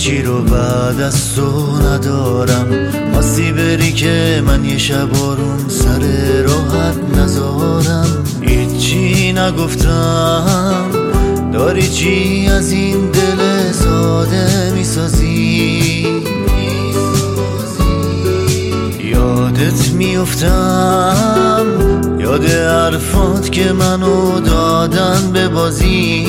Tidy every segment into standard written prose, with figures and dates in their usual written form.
هیچی رو بعد از تو ندارم. خواستی بری که من یه شب آروم سر راحت نذارم. هیچی نگفتم، داری چی از این دل ساده میسازی؟ یادت میفتم، یاد حرفات که منو دادن به بازی.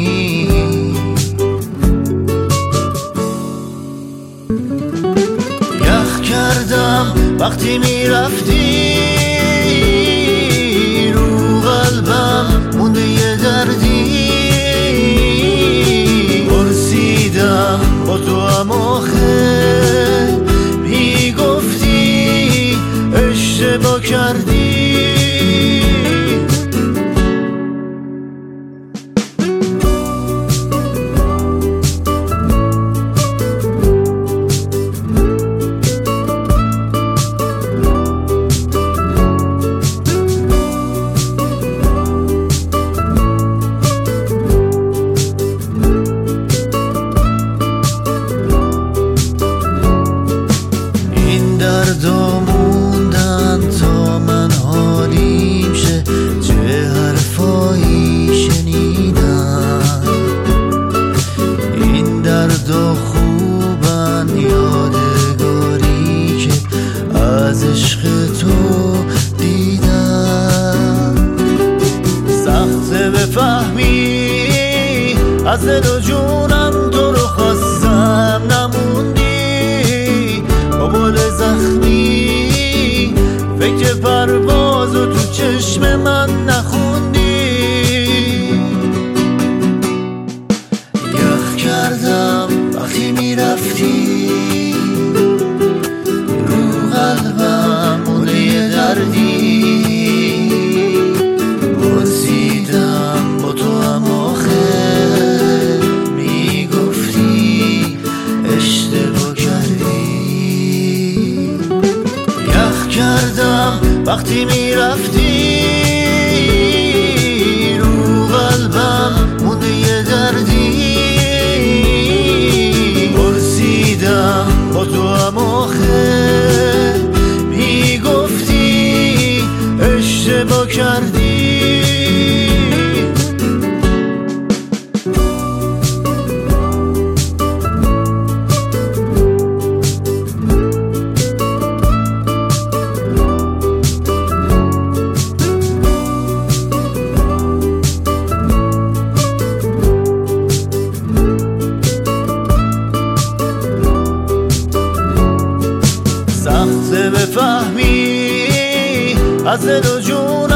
یخ کردم وقتی میرفتی، رو قلبم مونده یه دردی. پرسیدم با تو هم آخه میگفتی اشتباه کردی. دردا موندن تا من حالیم شه، چه حرفایی شنیدن. این دردا خوبن، یادگاری که از عشق تو دیدن. سخته بفهمی از دل و جونم تو رو خواستم، نموندی با بال زخمی. فکر پروازو تو چشم من نخوندی. یخ کردم وقتی میرفتی، رو قلبم مونده یه دردی. پرسیدم با تو هم آخه میگفتی اشتباه کردی. یخ کردم وقتی میرفتی، رو قلبم مونده یه دردی. پرسیدم با تو هم آخه میگفتی اشتباه کردی. سخته بفهمی از دل و جون